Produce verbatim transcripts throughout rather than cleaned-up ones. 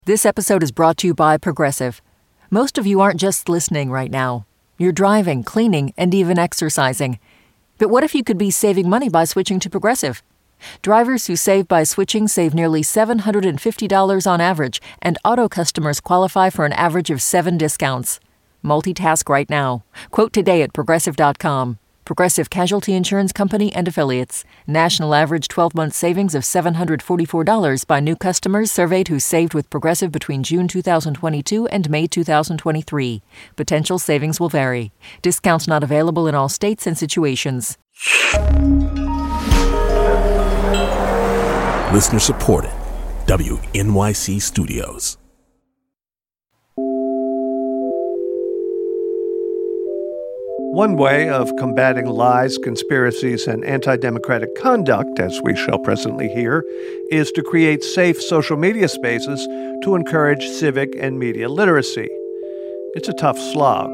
This episode is brought to you by Progressive. Most of you aren't just listening right now. You're driving, cleaning, and even exercising. But what if you could be saving money by switching to Progressive? Drivers who save by switching save nearly seven hundred fifty dollars on average, and auto customers qualify for an average of seven discounts. Multitask right now. Quote today at Progressive dot com. Progressive Casualty Insurance Company and Affiliates. National average twelve-month savings of seven hundred forty-four dollars by new customers surveyed who saved with Progressive between June two thousand twenty-two and May two thousand twenty-three. Potential savings will vary. Discounts not available in all states and situations. Listener supported. W N Y C Studios. One way of combating lies, conspiracies, and anti-democratic conduct, as we shall presently hear, is to create safe social media spaces to encourage civic and media literacy. It's a tough slog.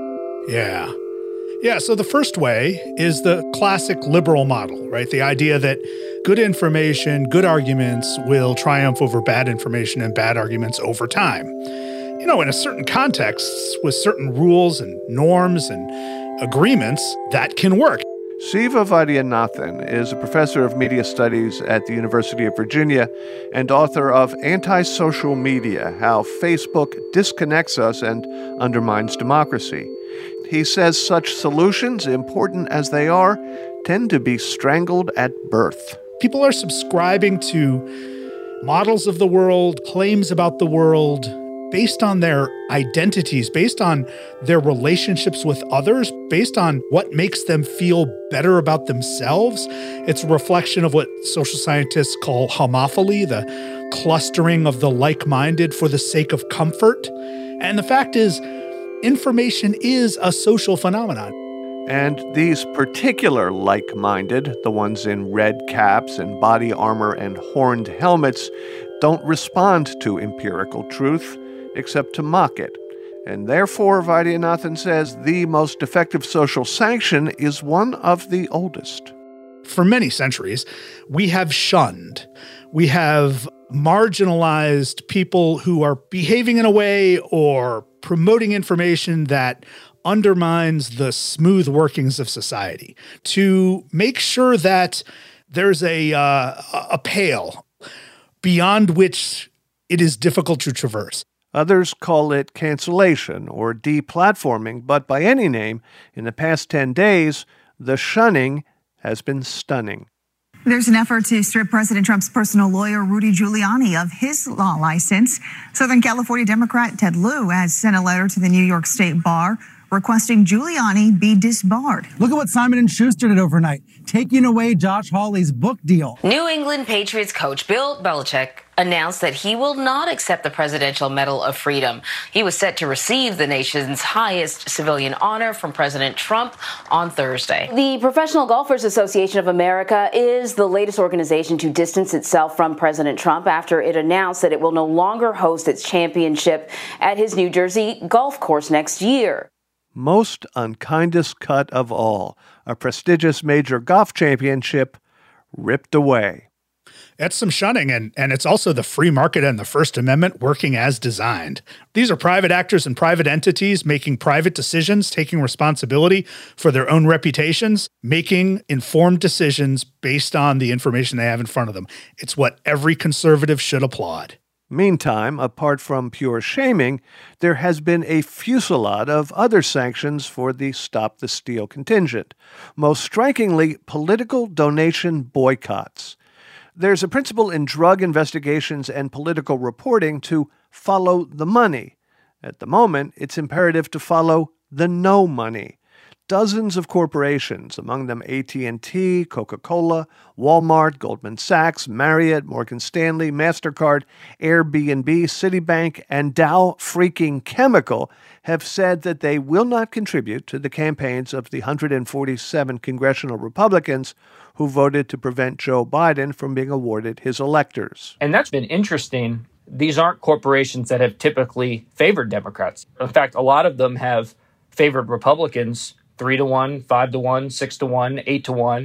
Yeah. Yeah, so the first way is the classic liberal model, right? The idea that good information, good arguments will triumph over bad information and bad arguments over time. You know, in a certain context, with certain rules and norms and agreements, that can work. Siva Vaidyanathan is a professor of media studies at the University of Virginia and author of Anti-Social Media, How Facebook Disconnects Us and Undermines Democracy. He says such solutions, important as they are, tend to be strangled at birth. People are subscribing to models of the world, claims about the world, based on their identities, based on their relationships with others, based on what makes them feel better about themselves. It's a reflection of what social scientists call homophily, the clustering of the like-minded for the sake of comfort. And the fact is, information is a social phenomenon. And these particular like-minded, the ones in red caps and body armor and horned helmets, don't respond to empirical truth, except to mock it. And therefore, Vaidyanathan says, the most effective social sanction is one of the oldest. For many centuries, we have shunned, we have marginalized people who are behaving in a way or promoting information that undermines the smooth workings of society, to make sure that there's a, uh, a pale beyond which it is difficult to traverse. Others call it cancellation or deplatforming, but by any name, in the past ten days, the shunning has been stunning. There's an effort to strip President Trump's personal lawyer, Rudy Giuliani, of his law license. Southern California Democrat Ted Lieu has sent a letter to the New York State Bar requesting Giuliani be disbarred. Look at what Simon and Schuster did overnight, taking away Josh Hawley's book deal. New England Patriots coach Bill Belichick announced that he will not accept the Presidential Medal of Freedom. He was set to receive the nation's highest civilian honor from President Trump on Thursday. The Professional Golfers Association of America is the latest organization to distance itself from President Trump after it announced that it will no longer host its championship at his New Jersey golf course next year. Most unkindest cut of all, a prestigious major golf championship ripped away. That's some shunning, and, and it's also the free market and the First Amendment working as designed. These are private actors and private entities making private decisions, taking responsibility for their own reputations, making informed decisions based on the information they have in front of them. It's what every conservative should applaud. Meantime, apart from pure shaming, there has been a fusillade of other sanctions for the Stop the Steal contingent, most strikingly political donation boycotts. There's a principle in drug investigations and political reporting to follow the money. At the moment, it's imperative to follow the no money. Dozens of corporations, among them A T and T, Coca-Cola, Walmart, Goldman Sachs, Marriott, Morgan Stanley, MasterCard, Airbnb, Citibank, and Dow Freaking Chemical, have said that they will not contribute to the campaigns of the one hundred forty-seven congressional Republicans who voted to prevent Joe Biden from being awarded his electors. And that's been interesting. These aren't corporations that have typically favored Democrats. In fact, a lot of them have favored Republicans three to one, five to one, six to one, eight to one.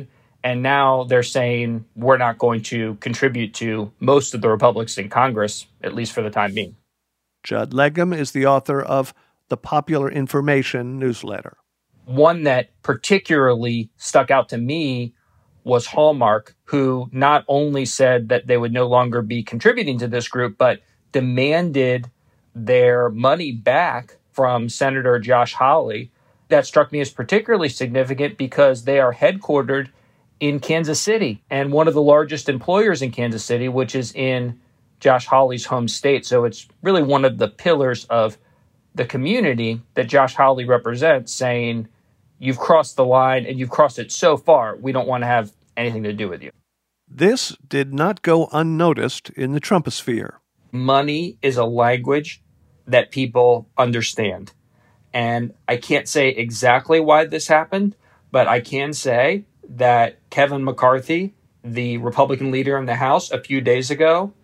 And now they're saying we're not going to contribute to most of the Republicans in Congress, at least for the time being. Judd Legum is the author of the Popular Information newsletter. One that particularly stuck out to me was Hallmark, who not only said that they would no longer be contributing to this group, but demanded their money back from Senator Josh Hawley. That struck me as particularly significant because they are headquartered in Kansas City and one of the largest employers in Kansas City, which is in Josh Hawley's home state. So it's really one of the pillars of the community that Josh Hawley represents, saying, you've crossed the line and you've crossed it so far, we don't want to have anything to do with you. This did not go unnoticed in the Trumposphere. Money is a language that people understand. And I can't say exactly why this happened, but I can say that Kevin McCarthy, the Republican leader in the House, a few days ago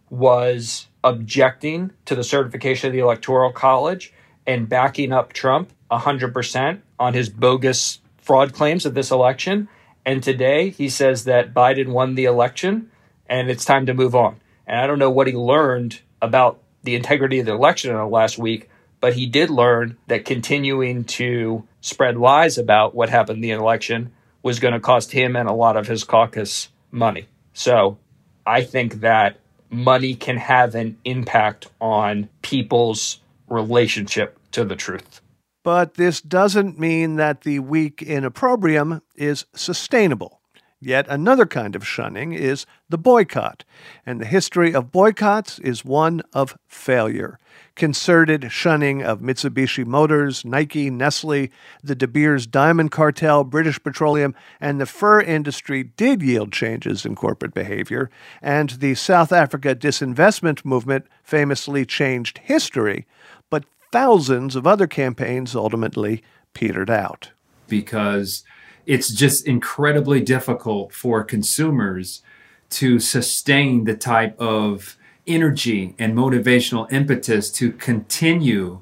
was objecting to the certification of the Electoral College and backing up Trump one hundred percent on his bogus fraud claims of this election. And today he says that Biden won the election and it's time to move on. And I don't know what he learned about the integrity of the election in the last week, but he did learn that continuing to spread lies about what happened in the election was going to cost him and a lot of his caucus money. So I think that money can have an impact on people's relationship to the truth. But this doesn't mean that the week in opprobrium is sustainable. Yet another kind of shunning is the boycott, and the history of boycotts is one of failure. Concerted shunning of Mitsubishi Motors, Nike, Nestle, the De Beers Diamond Cartel, British Petroleum, and the fur industry did yield changes in corporate behavior, and the South Africa disinvestment movement famously changed history, but thousands of other campaigns ultimately petered out. Because it's just incredibly difficult for consumers to sustain the type of energy and motivational impetus to continue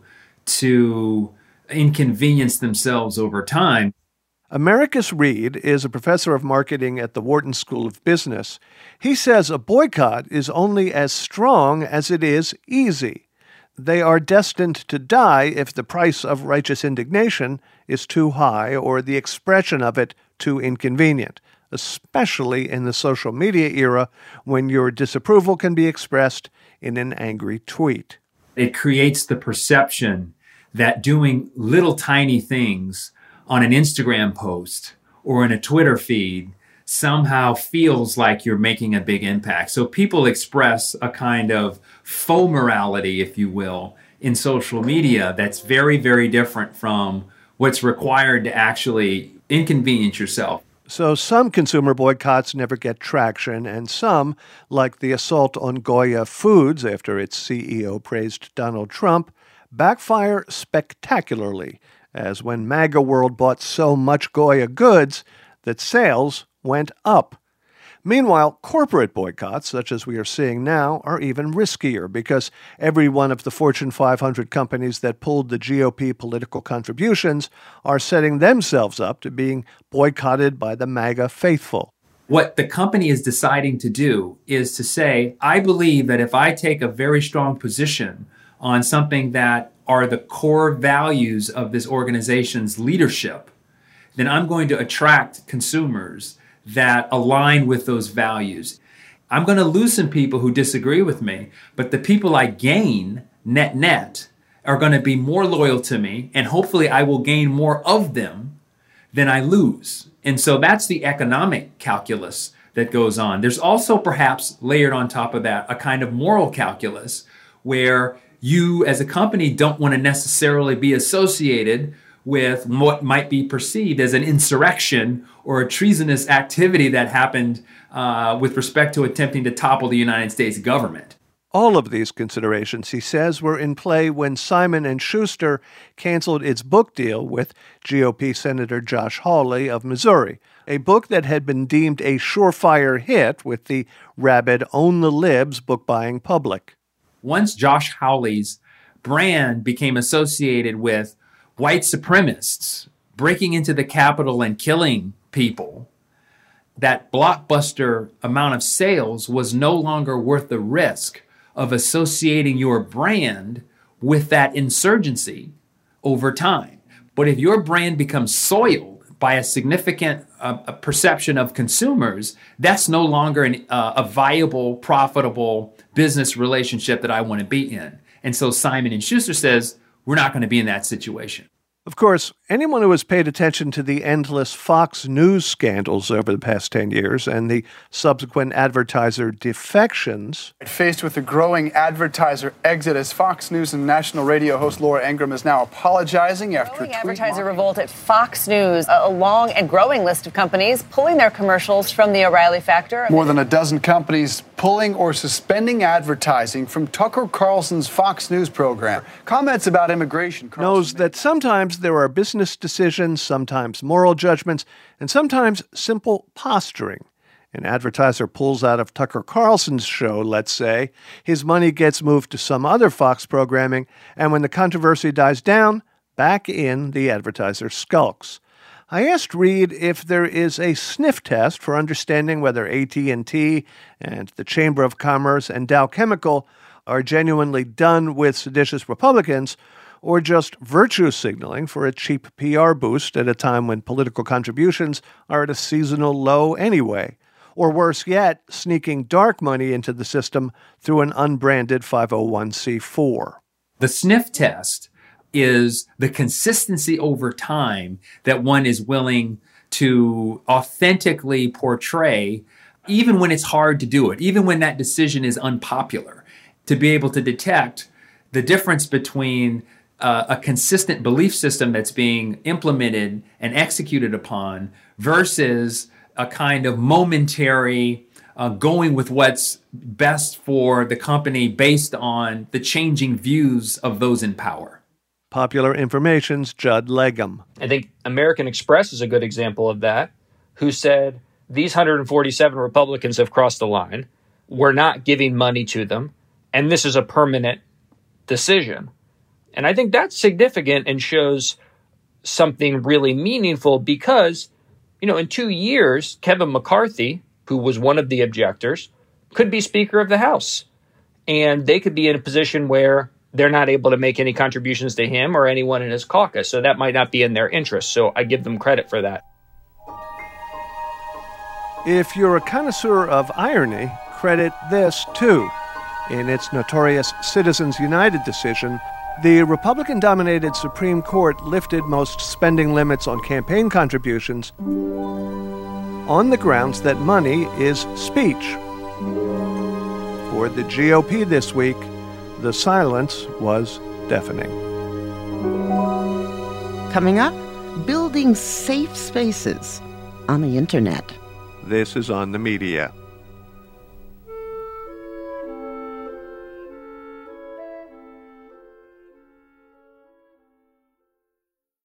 to inconvenience themselves over time. Americus Reed is a professor of marketing at the Wharton School of Business. He says a boycott is only as strong as it is easy. They are destined to die if the price of righteous indignation is too high or the expression of it too inconvenient, especially in the social media era when your disapproval can be expressed in an angry tweet. It creates the perception that doing little tiny things on an Instagram post or in a Twitter feed somehow feels like you're making a big impact. So people express a kind of faux morality, if you will, in social media that's very, very different from what's required to actually inconvenience yourself. So some consumer boycotts never get traction, and some, like the assault on Goya Foods after its C E O praised Donald Trump, backfire spectacularly, as when MAGA World bought so much Goya goods that sales went up. Meanwhile, corporate boycotts, such as we are seeing now, are even riskier because every one of the Fortune five hundred companies that pulled the G O P political contributions are setting themselves up to being boycotted by the MAGA faithful. What the company is deciding to do is to say, I believe that if I take a very strong position on something that are the core values of this organization's leadership, then I'm going to attract consumers that align with those values. I'm going to lose some people who disagree with me, but the people I gain net net are going to be more loyal to me, and hopefully I will gain more of them than I lose. And so that's the economic calculus that goes on. There's also perhaps layered on top of that a kind of moral calculus where you as a company don't want to necessarily be associated with what might be perceived as an insurrection or a treasonous activity that happened uh, with respect to attempting to topple the United States government. All of these considerations, he says, were in play when Simon and Schuster canceled its book deal with G O P Senator Josh Hawley of Missouri, a book that had been deemed a surefire hit with the rabid Own the Libs book-buying public. Once Josh Hawley's brand became associated with white supremacists breaking into the Capitol and killing people, that blockbuster amount of sales was no longer worth the risk of associating your brand with that insurgency over time. But if your brand becomes soiled by a significant uh, a perception of consumers, that's no longer an, uh, a viable, profitable business relationship that I want to be in. And so Simon and Schuster says, we're not going to be in that situation. Of course, anyone who has paid attention to the endless Fox News scandals over the past ten years and the subsequent advertiser defections. Faced with a growing advertiser exodus, Fox News and national radio host Laura Ingraham is now apologizing after growing a tweet. Advertiser revolt at Fox News, a long and growing list of companies pulling their commercials from the O'Reilly factor. More than a dozen companies pulling or suspending advertising from Tucker Carlson's Fox News program. Comments about immigration. Carlson knows that sometimes there are business decisions, sometimes moral judgments, and sometimes simple posturing. An advertiser pulls out of Tucker Carlson's show, let's say, his money gets moved to some other Fox programming, and when the controversy dies down, back in the advertiser skulks. I asked Reed if there is a sniff test for understanding whether A T and T and the Chamber of Commerce and Dow Chemical are genuinely done with seditious Republicans, or just virtue signaling for a cheap P R boost at a time when political contributions are at a seasonal low anyway. Or worse yet, sneaking dark money into the system through an unbranded five oh one c four. The sniff test is the consistency over time that one is willing to authentically portray, even when it's hard to do it, even when that decision is unpopular, to be able to detect the difference between Uh, a consistent belief system that's being implemented and executed upon versus a kind of momentary uh, going with what's best for the company based on the changing views of those in power. Popular Information's Judd Legum. I think American Express is a good example of that, who said these one hundred forty-seven Republicans have crossed the line. We're not giving money to them, and this is a permanent decision. And I think that's significant and shows something really meaningful because, you know, in two years, Kevin McCarthy, who was one of the objectors, could be Speaker of the House. And they could be in a position where they're not able to make any contributions to him or anyone in his caucus. So that might not be in their interest. So I give them credit for that. If you're a connoisseur of irony, credit this too. In its notorious Citizens United decision, the Republican-dominated Supreme Court lifted most spending limits on campaign contributions on the grounds that money is speech. For the G O P this week, the silence was deafening. Coming up, building safe spaces on the internet. This is On the Media.